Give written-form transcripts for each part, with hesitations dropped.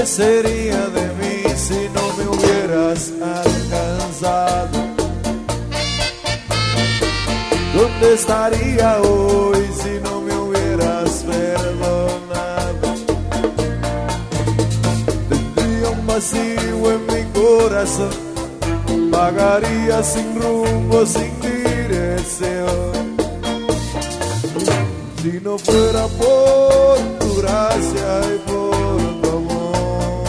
¿Qué sería de mí si no me hubieras alcanzado? ¿Dónde estaría hoy si no me hubieras perdonado? Tendría un vacío en mi corazón, vagaría sin rumbo, sin dirección. Si no fuera por tu gracia y por tu amor,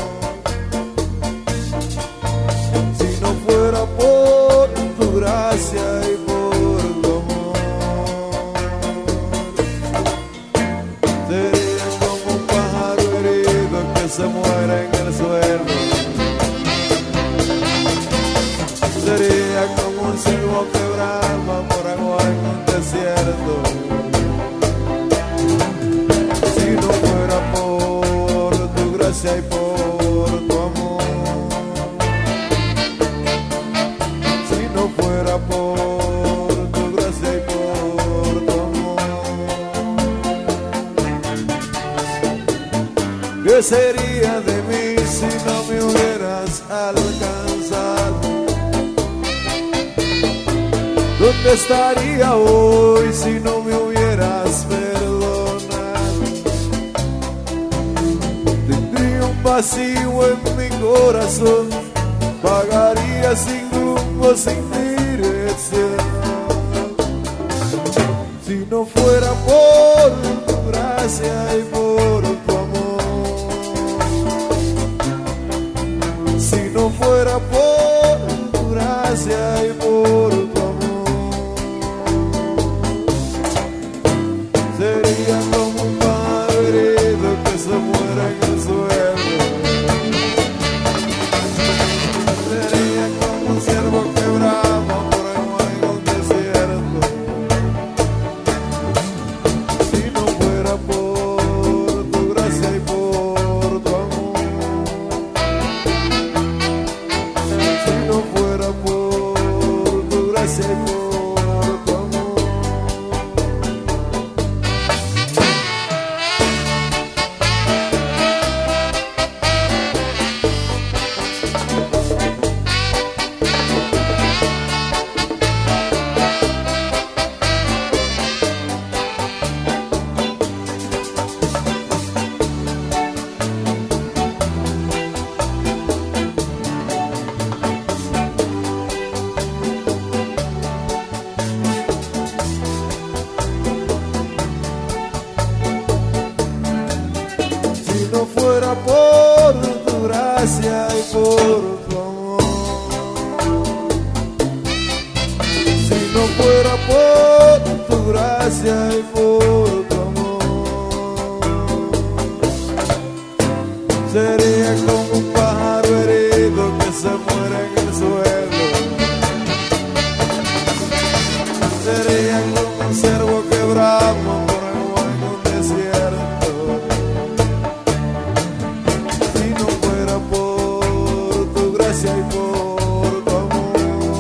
si no fuera por tu gracia y por tu amor, sería como un pájaro herido que se muere en el suelo. Sería como un ciervo que brama por agua en un desierto. Si no fuera por tu gracia y por tu amor, si no fuera por tu gracia y por tu amor, ¿qué sería de mí si no me hubieras alcanzado? ¿Dónde estaría hoy si no me hubieras perdonado? Tendría un vacío en mi corazón, vagaría sin rumbo, sin dirección. Si no fuera por tu gracia y por tu amor, si no fuera por tu gracia y por tu amor, sería como un pájaro herido que se muere en el suelo. Sería como un ciervo que brama por agua en un desierto. Si no fuera por tu gracia y por tu amor, si no fuera por tu gracia y por tu amor. Si no fuera por tu gracia y por tu amor, si no fuera por tu gracia y por tu amor, sería como un pájaro herido que se muere en el suelo. Sería como un ciervo que brama por agua en un desierto. Si no fuera por tu gracia y por tu amor,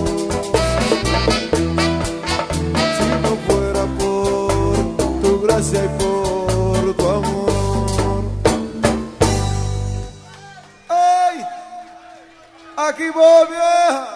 si no fuera por tu gracia y por tu amor. ¡Ay! Aquí voy, vieja.